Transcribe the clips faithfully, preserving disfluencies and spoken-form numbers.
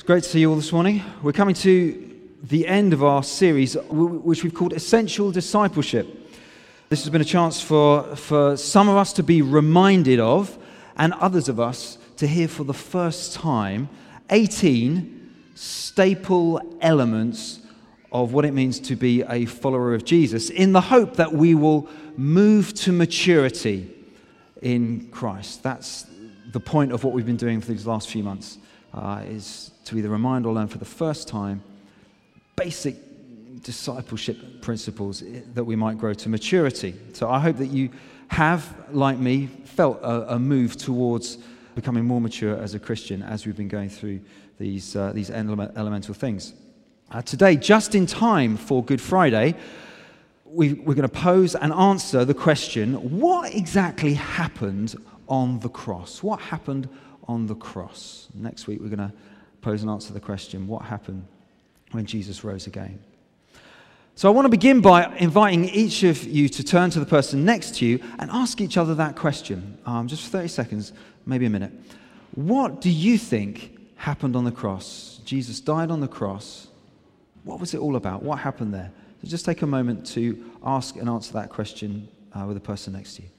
Great to see you all this morning. We're coming to the end of our series, which we've called Essential Discipleship. This has been a chance for, for some of us to be reminded of, and others of us to hear for the first time, eighteen staple elements of what it means to be a follower of Jesus, in the hope that we will move to maturity in Christ. That's the point of what we've been doing for these last few months, uh, is to either remind or learn for the first time basic discipleship principles that we might grow to maturity. So I hope that you have, like me, felt a, a move towards becoming more mature as a Christian as we've been going through these uh, these element, elemental things. Uh, today, just in time for Good Friday, we, we're going to pose and answer the question, what exactly happened on the cross? What happened on the cross? Next week, we're going to pose and answer the question, what happened when Jesus rose again? So I want to begin by inviting each of you to turn to the person next to you and ask each other that question. Um, just for thirty seconds, maybe a minute. What do you think happened on the cross? Jesus died on the cross. What was it all about? What happened there? So just take a moment to ask and answer that question uh, with the person next to you.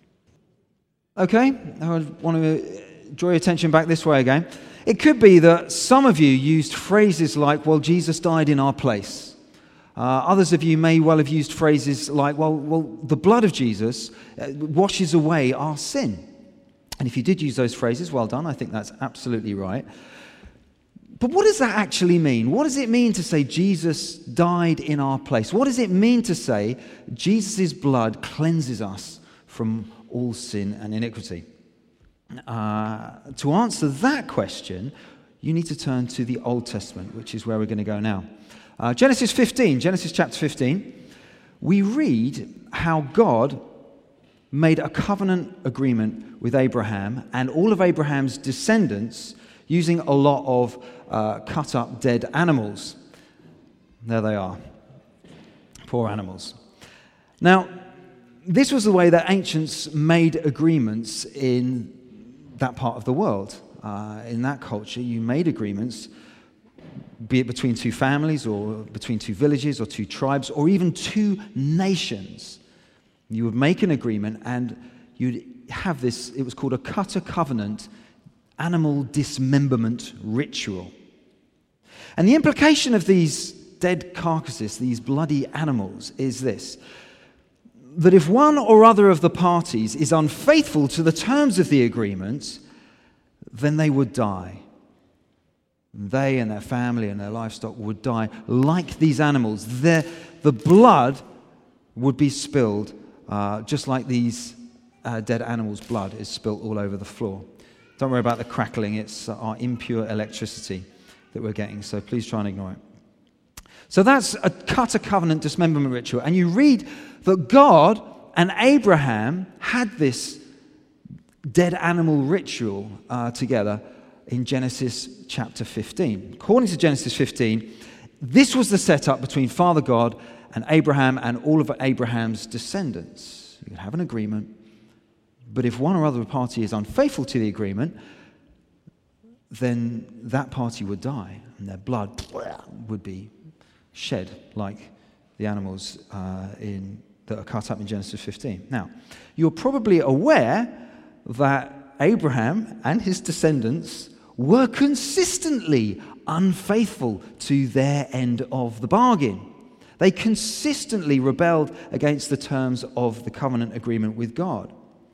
Okay, I want to draw your attention back this way again. It could be that some of you used phrases like, well, Jesus died in our place. Uh, others of you may well have used phrases like, well, well, the blood of Jesus washes away our sin. And if you did use those phrases, well done. I think that's absolutely right. But what does that actually mean? What does it mean to say Jesus died in our place? What does it mean to say Jesus' blood cleanses us from all sin and iniquity? Uh, to answer that question, you need to turn to the Old Testament, which is where we're going to go now. Uh, Genesis fifteen, Genesis chapter fifteen, we read how God made a covenant agreement with Abraham and all of Abraham's descendants using a lot of uh, cut-up dead animals. There they are. Poor animals. Now, this was the way that ancients made agreements in that part of the world. Uh, in that culture, you made agreements, be it between two families or between two villages or two tribes or even two nations. You would make an agreement and you'd have this, it was called a Cutter Covenant animal dismemberment ritual. And the implication of these dead carcasses, these bloody animals, is this: that if one or other of the parties is unfaithful to the terms of the agreement, then they would die. They and their family and their livestock would die like these animals. Their, the blood would be spilled uh, just like these uh, dead animals' blood is spilled all over the floor. Don't worry about the crackling. It's our impure electricity that we're getting, so please try and ignore it. So that's a Cutter Covenant dismemberment ritual. And you read that God and Abraham had this dead animal ritual uh, together in Genesis chapter fifteen. According to Genesis fifteen, this was the setup between Father God and Abraham and all of Abraham's descendants. You could have an agreement, but if one or other party is unfaithful to the agreement, then that party would die and their blood would be shed like the animals uh, in, that are cut up in Genesis fifteen. Now, you're probably aware that Abraham and his descendants were consistently unfaithful to their end of the bargain. They consistently rebelled against the terms of the covenant agreement with God.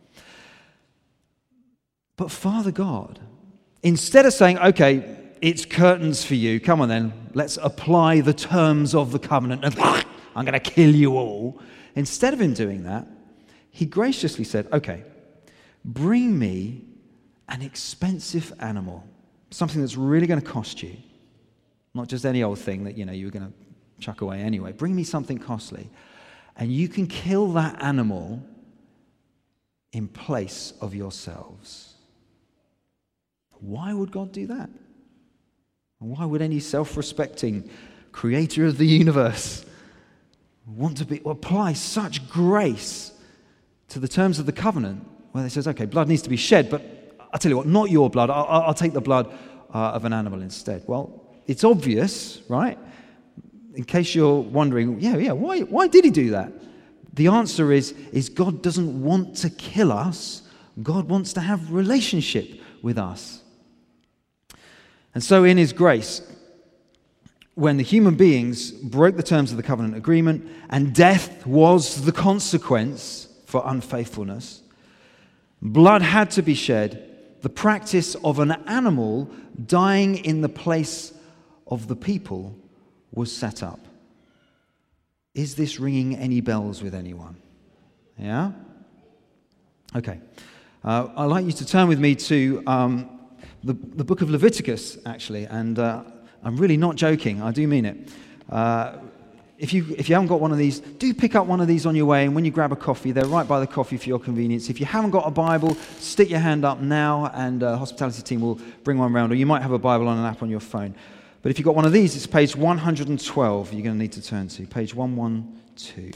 But Father God, instead of saying, okay, it's curtains for you, come on then, let's apply the terms of the covenant, and I'm going to kill you all. Instead of him doing that, he graciously said, okay, bring me an expensive animal, something that's really going to cost you, not just any old thing that, you know, you were going to chuck away anyway. Bring me something costly, and you can kill that animal in place of yourselves. Why would God do that? Why would any self-respecting creator of the universe want to be apply such grace to the terms of the covenant where he says, okay, blood needs to be shed, but I'll tell you what, not your blood. I'll, I'll take the blood uh, of an animal instead? Well, it's obvious, right? In case you're wondering, yeah, yeah, why, why did he do that? The answer is, is God doesn't want to kill us. God wants to have relationship with us. And so in his grace, when the human beings broke the terms of the covenant agreement and death was the consequence for unfaithfulness, blood had to be shed. The practice of an animal dying in the place of the people was set up. Is this ringing any bells with anyone? Yeah? Okay. Uh, I'd like you to turn with me to um, the, the book of Leviticus, actually, and uh, I'm really not joking. I do mean it. Uh, if you if you haven't got one of these, do pick up one of these on your way, and when you grab a coffee, they're right by the coffee for your convenience. If you haven't got a Bible, stick your hand up now, and uh, the hospitality team will bring one round, or you might have a Bible on an app on your phone. But if you've got one of these, it's page one hundred twelve you're going to need to turn to, page one twelve.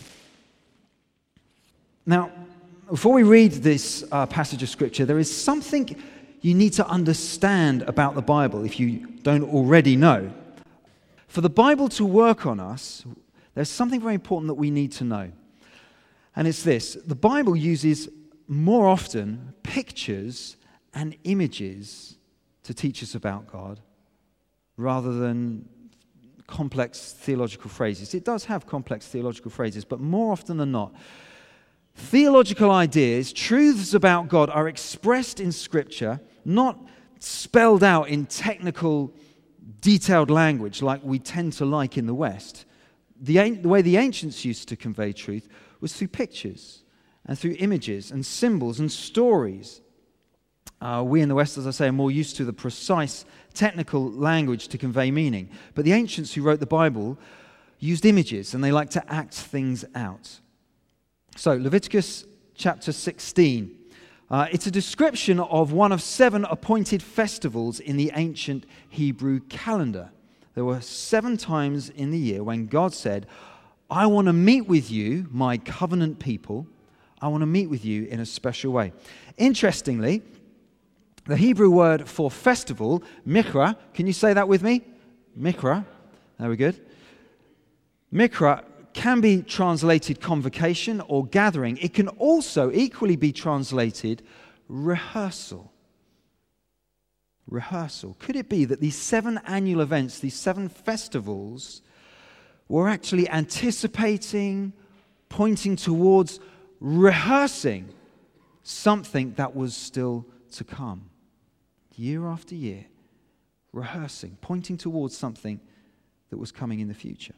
Now, before we read this uh, passage of Scripture, there is something you need to understand about the Bible if you don't already know. For the Bible to work on us, there's something very important that we need to know. And it's this: the Bible uses more often pictures and images to teach us about God rather than complex theological phrases. It does have complex theological phrases, but more often than not, theological ideas, truths about God, are expressed in Scripture, not spelled out in technical, detailed language like we tend to like in the West. The, the way the ancients used to convey truth was through pictures and through images and symbols and stories. Uh, we in the West, as I say, are more used to the precise technical language to convey meaning. But the ancients who wrote the Bible used images, and they like to act things out. So, Leviticus chapter sixteen. Uh, it's a description of one of seven appointed festivals in the ancient Hebrew calendar. There were seven times in the year when God said, I want to meet with you, my covenant people. I want to meet with you in a special way. Interestingly, the Hebrew word for festival, mikra, can you say that with me? Mikra. There we go. Mikra can be translated convocation or gathering. It can also equally be translated rehearsal. Rehearsal. Could it be that these seven annual events, these seven festivals, were actually anticipating, pointing towards, rehearsing something that was still to come? Year after year, rehearsing, pointing towards something that was coming in the future.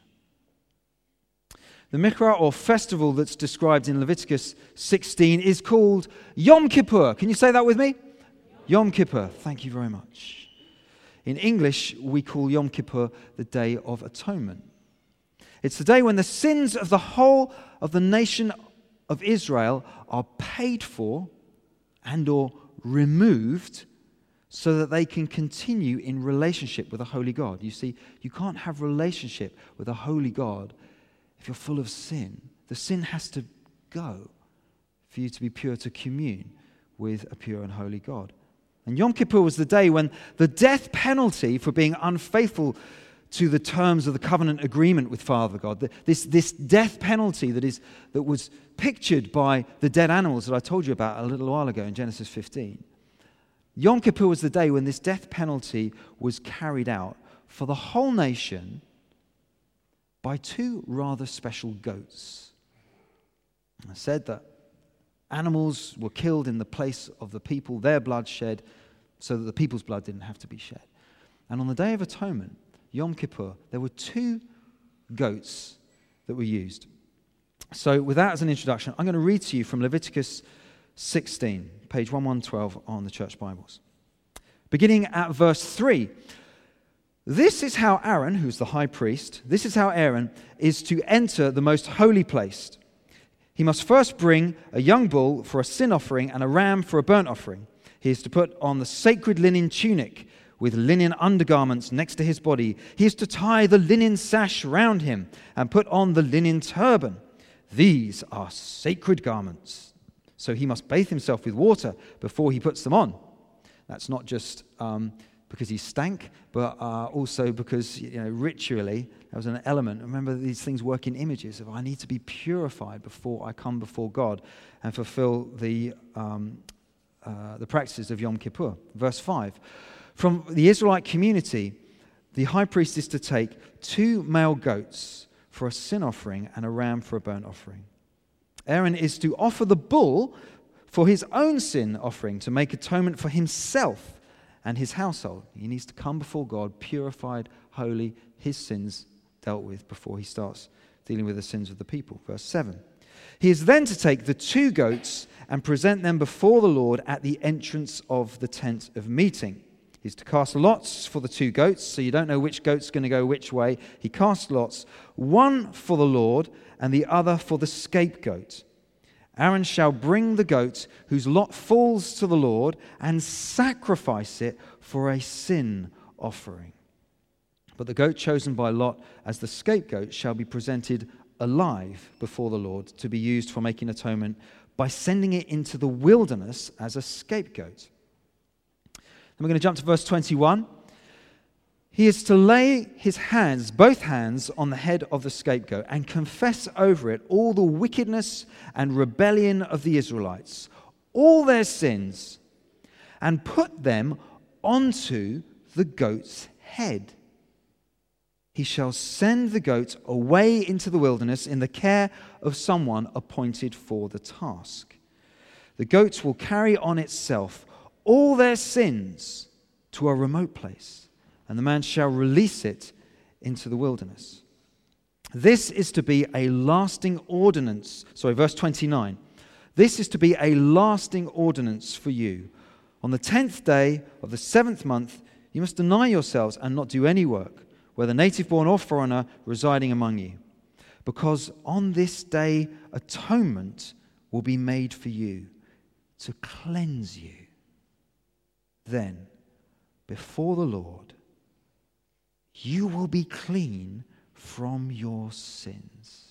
The Mikra, or festival that's described in Leviticus sixteen, is called Yom Kippur. Can you say that with me? Yom Kippur. Thank you very much. In English, we call Yom Kippur the Day of Atonement. It's the day when the sins of the whole of the nation of Israel are paid for and or removed so that they can continue in relationship with a holy God. You see, you can't have relationship with a holy God if you're full of sin. The sin has to go for you to be pure, to commune with a pure and holy God. And Yom Kippur was the day when the death penalty for being unfaithful to the terms of the covenant agreement with Father God, this, this death penalty that is that was pictured by the dead animals that I told you about a little while ago in Genesis fifteen. Yom Kippur was the day when this death penalty was carried out for the whole nation by two rather special goats. I said that animals were killed in the place of the people, their blood shed, so that the people's blood didn't have to be shed. And on the Day of Atonement, Yom Kippur, there were two goats that were used. So with that as an introduction, I'm going to read to you from Leviticus sixteen, page one twelve on the church Bibles. Beginning at verse three. This is how Aaron, who's the high priest, this is how Aaron is to enter the most holy place. He must first bring a young bull for a sin offering and a ram for a burnt offering. He is to put on the sacred linen tunic with linen undergarments next to his body. He is to tie the linen sash round him and put on the linen turban. These are sacred garments. So he must bathe himself with water before he puts them on. That's not just um, because he stank, but uh, also because, you know, ritually there was an element. Remember, these things work in images of I need to be purified before I come before God and fulfill the um, uh, the practices of Yom Kippur. Verse five. From the Israelite community, the high priest is to take two male goats for a sin offering and a ram for a burnt offering. Aaron is to offer the bull for his own sin offering to make atonement for himself and his household. He needs to come before God, purified, holy, his sins dealt with before he starts dealing with the sins of the people. Verse seven. He is then to take the two goats and present them before the Lord at the entrance of the tent of meeting. He's to cast lots for the two goats, so you don't know which goat's going to go which way. He casts lots, one for the Lord and the other for the scapegoat. Aaron shall bring the goat whose lot falls to the Lord and sacrifice it for a sin offering. But the goat chosen by Lot as the scapegoat shall be presented alive before the Lord to be used for making atonement by sending it into the wilderness as a scapegoat. Then we're going to jump to verse twenty-one. He is to lay his hands, both hands, on the head of the scapegoat and confess over it all the wickedness and rebellion of the Israelites, all their sins, and put them onto the goat's head. He shall send the goat away into the wilderness in the care of someone appointed for the task. The goat will carry on itself all their sins to a remote place, and the man shall release it into the wilderness. This is to be a lasting ordinance. Sorry, verse twenty-nine. This is to be a lasting ordinance for you. On the tenth day of the seventh month, you must deny yourselves and not do any work, whether native-born or foreigner residing among you. Because on this day, atonement will be made for you to cleanse you. Then, before the Lord, you will be clean from your sins.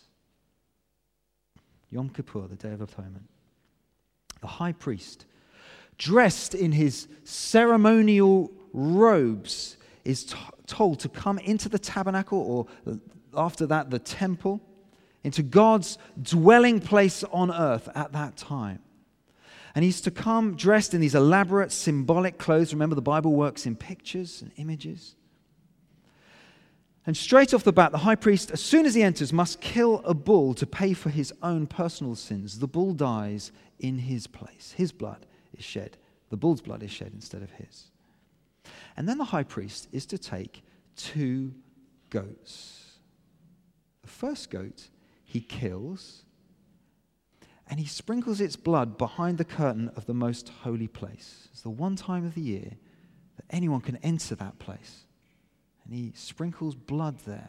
Yom Kippur, the Day of Atonement. The high priest, dressed in his ceremonial robes, is t- told to come into the tabernacle, or after that, the temple, into God's dwelling place on earth at that time. And he's to come dressed in these elaborate symbolic clothes. Remember, the Bible works in pictures and images. And straight off the bat, the high priest, as soon as he enters, must kill a bull to pay for his own personal sins. The bull dies in his place. His blood is shed. The bull's blood is shed instead of his. And then the high priest is to take two goats. The first goat he kills, and he sprinkles its blood behind the curtain of the most holy place. It's the one time of the year that anyone can enter that place. And he sprinkles blood there.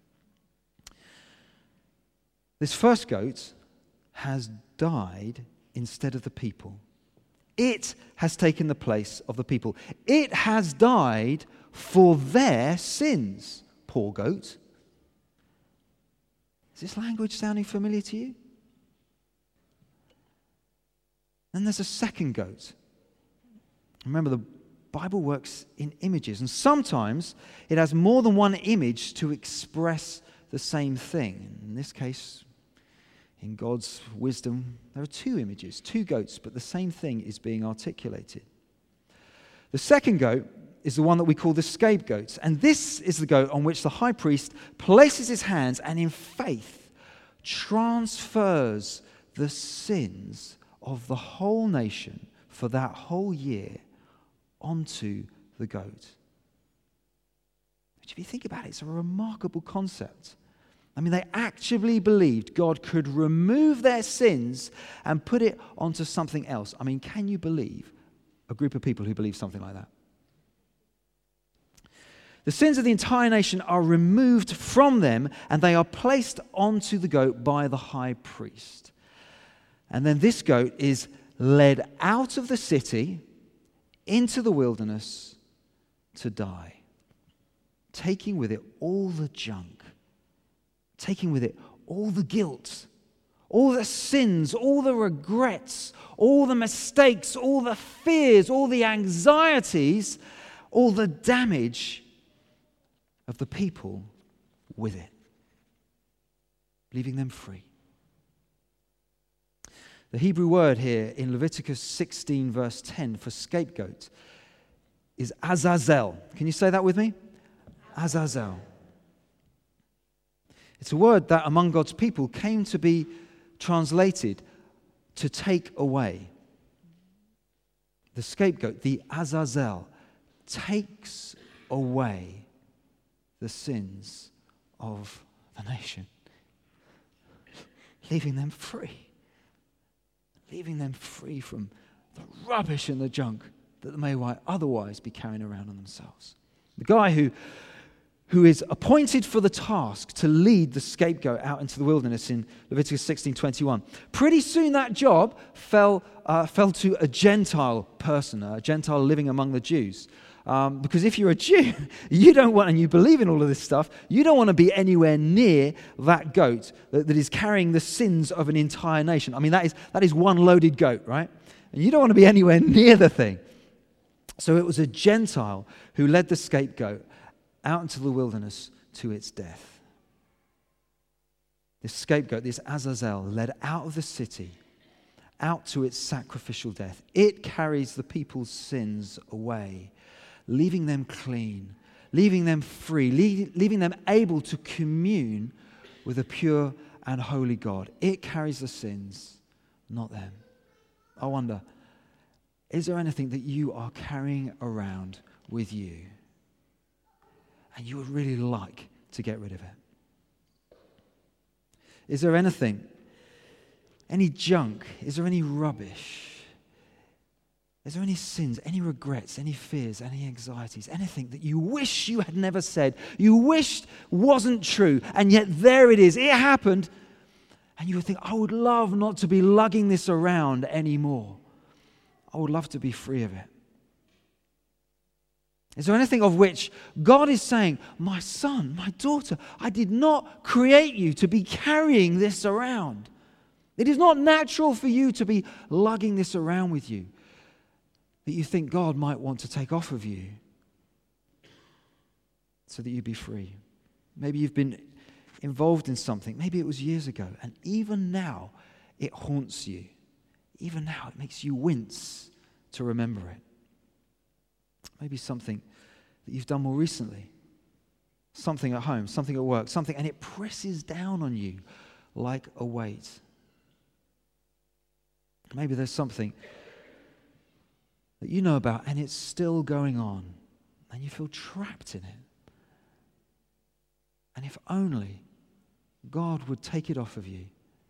This first goat has died instead of the people. It has taken the place of the people. It has died for their sins. Poor goat. Is this language sounding familiar to you? Then there's a second goat. Remember, the Bible works in images, and sometimes it has more than one image to express the same thing. In this case, in God's wisdom, there are two images, two goats, but the same thing is being articulated. The second goat is the one that we call the scapegoat, and this is the goat on which the high priest places his hands and in faith transfers the sins of the whole nation for that whole year onto the goat. Which, if you think about it, it's a remarkable concept. I mean, they actually believed God could remove their sins and put it onto something else. I mean, can you believe a group of people who believe something like that? The sins of the entire nation are removed from them, and they are placed onto the goat by the high priest. And then this goat is led out of the city into the wilderness to die, taking with it all the junk, taking with it all the guilt, all the sins, all the regrets, all the mistakes, all the fears, all the anxieties, all the damage of the people with it, leaving them free. The Hebrew word here in Leviticus sixteen, verse ten, for scapegoat is Azazel. Can you say that with me? Azazel. It's a word that among God's people came to be translated to take away. The scapegoat, the Azazel, takes away the sins of the nation, leaving them free, leaving them free from the rubbish and the junk that they may otherwise be carrying around on themselves. The guy who who is appointed for the task to lead the scapegoat out into the wilderness in Leviticus sixteen twenty-one. Pretty soon that job fell uh, fell to a Gentile person, a Gentile living among the Jews. Um, because if you're a Jew, you don't want, and you believe in all of this stuff, you don't want to be anywhere near that goat that, that is carrying the sins of an entire nation. I mean, that is that is one loaded goat, right? And you don't want to be anywhere near the thing. So it was a Gentile who led the scapegoat out into the wilderness to its death. This scapegoat, this Azazel, led out of the city, out to its sacrificial death. It carries the people's sins away, leaving them clean, leaving them free, leaving them able to commune with a pure and holy God. It carries the sins, not them. I wonder, is there anything that you are carrying around with you and you would really like to get rid of it? Is there anything, any junk? Is there any rubbish? Is there any sins, any regrets, any fears, any anxieties, anything that you wish you had never said, you wished wasn't true, and yet there it is, it happened, and you would think, I would love not to be lugging this around anymore. I would love to be free of it. Is there anything of which God is saying, my son, my daughter, I did not create you to be carrying this around. It is not natural for you to be lugging this around with you that you think God might want to take off of you so that you be free. Maybe you've been involved in something. Maybe it was years ago, and even now it haunts you. Even now it makes you wince to remember it. Maybe something that you've done more recently, something at home, something at work, something, and it presses down on you like a weight. Maybe there's something that you know about and it's still going on and you feel trapped in it. And if only God would take it off of you,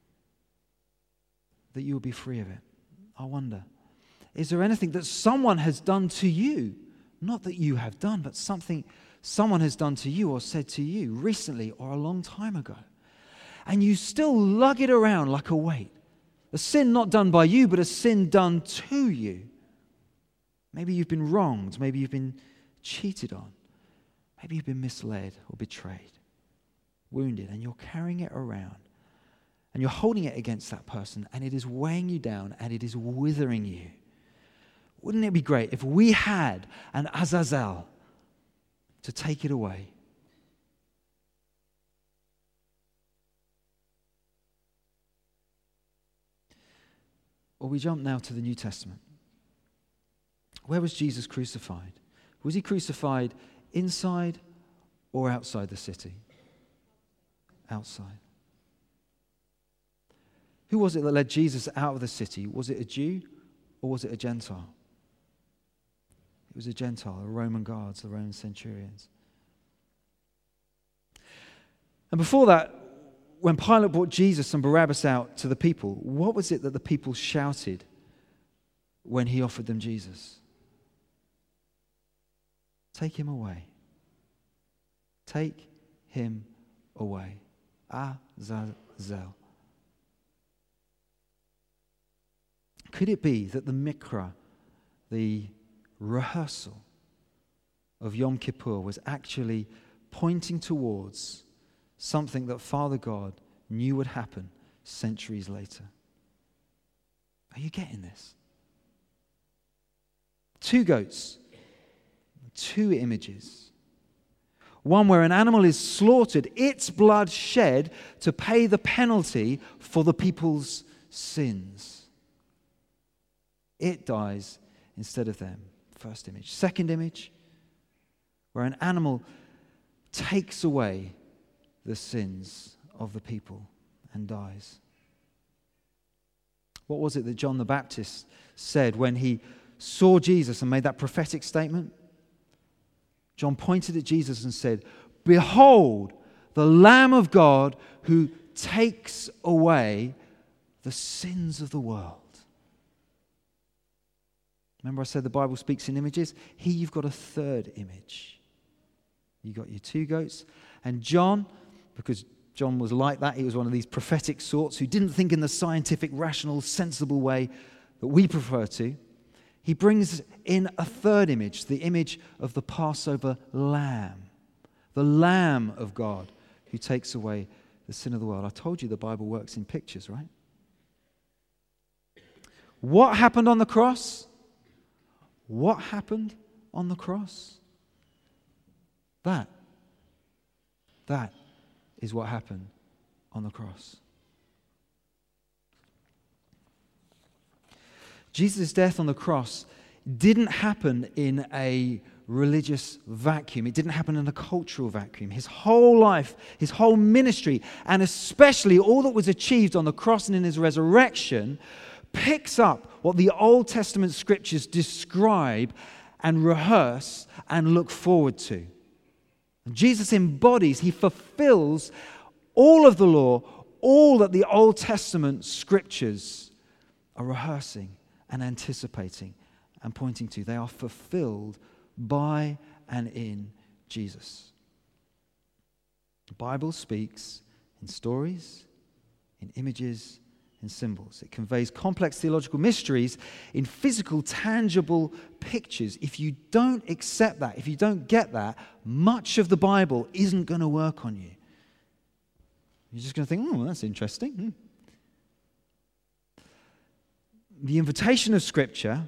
that you will be free of it. I wonder, is there anything that someone has done to you? Not that you have done, but something someone has done to you or said to you recently or a long time ago. And you still lug it around like a weight. A sin not done by you, but a sin done to you. Maybe you've been wronged. Maybe you've been cheated on. Maybe you've been misled or betrayed, wounded, and you're carrying it around. And you're holding it against that person, and it is weighing you down, and it is withering you. Wouldn't it be great if we had an Azazel to take it away? Or we jump now to the New Testament. Where was Jesus crucified? Was he crucified inside or outside the city? Outside. Who was it that led Jesus out of the city? Was it a Jew or was it a Gentile? It was a Gentile, the Roman guards, the Roman centurions. And before that, when Pilate brought Jesus and Barabbas out to the people, what was it that the people shouted when he offered them Jesus? Take him away. Take him away. Azazel. Could it be that the mikra, the rehearsal of Yom Kippur, was actually pointing towards something that Father God knew would happen centuries later? Are you getting this? Two goats, two images. One where an animal is slaughtered, its blood shed to pay the penalty for the people's sins. It dies instead of them. First image. Second image, where an animal takes away the sins of the people and dies. What was it that John the Baptist said when he saw Jesus and made that prophetic statement? John pointed at Jesus and said, "Behold, the Lamb of God who takes away the sins of the world." Remember I said the Bible speaks in images? Here you've got a third image. You've got your two goats. And John, because John was like that, he was one of these prophetic sorts who didn't think in the scientific, rational, sensible way that we prefer to. He brings in a third image, the image of the Passover lamb, the Lamb of God who takes away the sin of the world. I told you the Bible works in pictures, right? What happened on the cross? What happened on the cross? That. That is what happened on the cross. Jesus' death on the cross didn't happen in a religious vacuum. It didn't happen in a cultural vacuum. His whole life, his whole ministry, and especially all that was achieved on the cross and in his resurrection, picks up what the Old Testament scriptures describe and rehearse and look forward to. And Jesus embodies, he fulfills all of the law, all that the Old Testament scriptures are rehearsing and anticipating and pointing to. They are fulfilled by and in Jesus. The Bible speaks in stories, in images, in symbols. It conveys complex theological mysteries in physical, tangible pictures. If you don't accept that, if you don't get that, much of the Bible isn't going to work on you. You're just going to think, oh, that's interesting. Hmm. The invitation of Scripture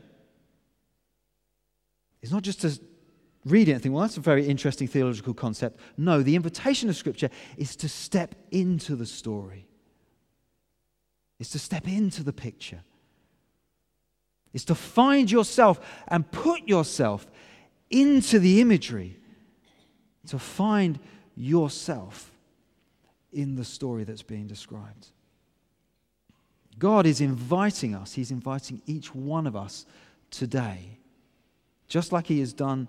is not just to read it and think, well, that's a very interesting theological concept. No, the invitation of Scripture is to step into the story. It's to step into the picture. It's to find yourself and put yourself into the imagery. To find yourself in the story that's being described. God is inviting us. He's inviting each one of us today, just like he has done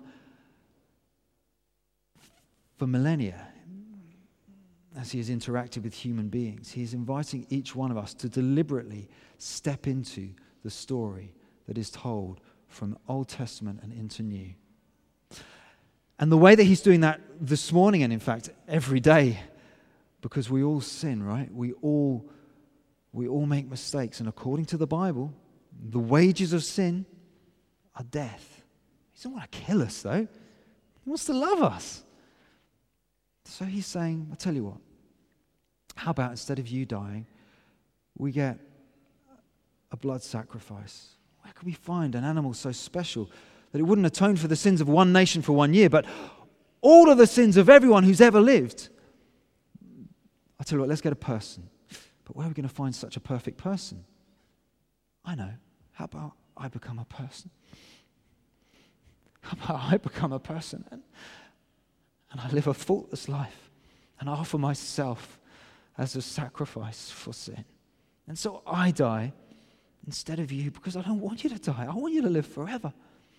for millennia, as he has interacted with human beings. He is inviting each one of us to deliberately step into the story that is told from Old Testament and into New. And the way that he's doing that this morning, and in fact every day, because we all sin, right? We all we all make mistakes, and according to the Bible, the wages of sin are death. He doesn't want to kill us, though. He wants to love us. So he's saying, I'll tell you what, how about instead of you dying, we get a blood sacrifice? Where could we find an animal so special that it wouldn't atone for the sins of one nation for one year, but all of the sins of everyone who's ever lived? I'll tell you what, let's get a person. But where are we going to find such a perfect person? I know. How about I become a person? How about I become a person and, and I live a faultless life and I offer myself as a sacrifice for sin. And so I die instead of you because I don't want you to die. I want you to live forever.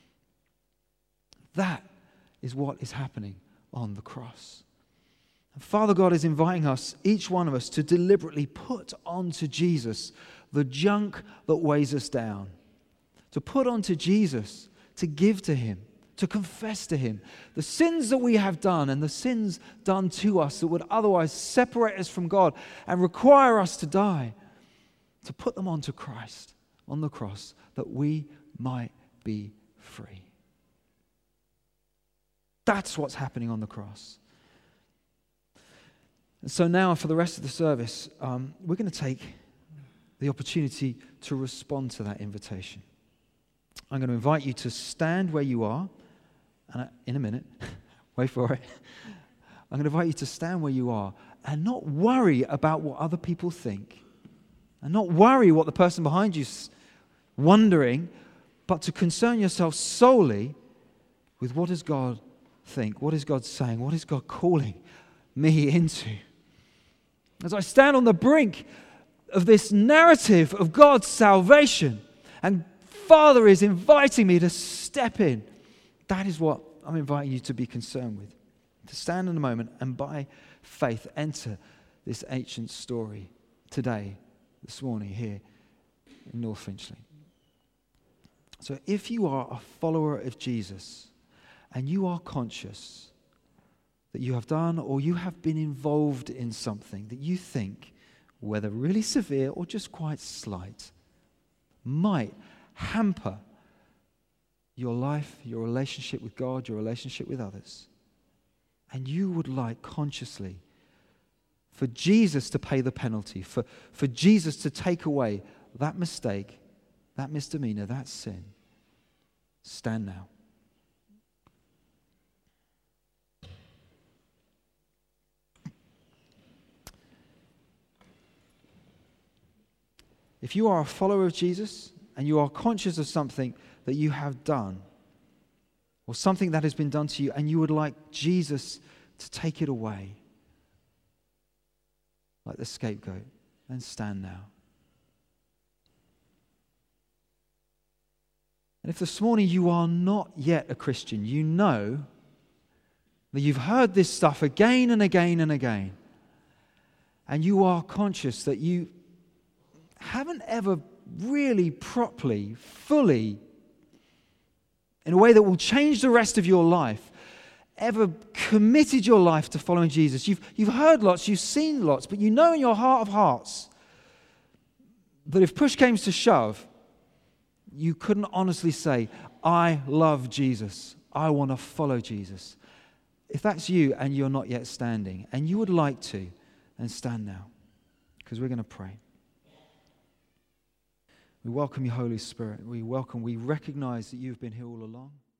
That is what is happening on the cross. And Father God is inviting us, each one of us, to deliberately put onto Jesus the junk that weighs us down. To put onto Jesus, to give to him, to confess to him the sins that we have done and the sins done to us that would otherwise separate us from God and require us to die. To put them onto Christ on the cross that we might be free. That's what's happening on the cross. And so now for the rest of the service, um, we're going to take the opportunity to respond to that invitation. I'm going to invite you to stand where you are And I, in a minute, wait for it, I'm going to invite you to stand where you are and not worry about what other people think. And not worry what the person behind you's wondering, but to concern yourself solely with what does God think? What is God saying? What is God calling me into? As I stand on the brink of this narrative of God's salvation, and Father is inviting me to step in, that is what I'm inviting you to be concerned with. To stand in a moment and by faith enter this ancient story today, this morning here in North Finchley. So if you are a follower of Jesus and you are conscious that you have done or you have been involved in something that you think, whether really severe or just quite slight, might hamper your life, your relationship with God, your relationship with others, and you would like consciously for Jesus to pay the penalty, for, for Jesus to take away that mistake, that misdemeanor, that sin, stand now. If you are a follower of Jesus and you are conscious of something that you have done or something that has been done to you and you would like Jesus to take it away, like the scapegoat, then stand now. And if this morning you are not yet a Christian, you know that you've heard this stuff again and again and again, and you are conscious that you haven't ever really properly, fully, in a way that will change the rest of your life, ever committed your life to following Jesus. You've, you've heard lots, you've seen lots, but you know in your heart of hearts that if push came to shove, you couldn't honestly say, I love Jesus. I want to follow Jesus. If that's you and you're not yet standing, and you would like to, then stand now, because we're going to pray. We welcome you, Holy Spirit. We welcome, we recognize that you've been here all along.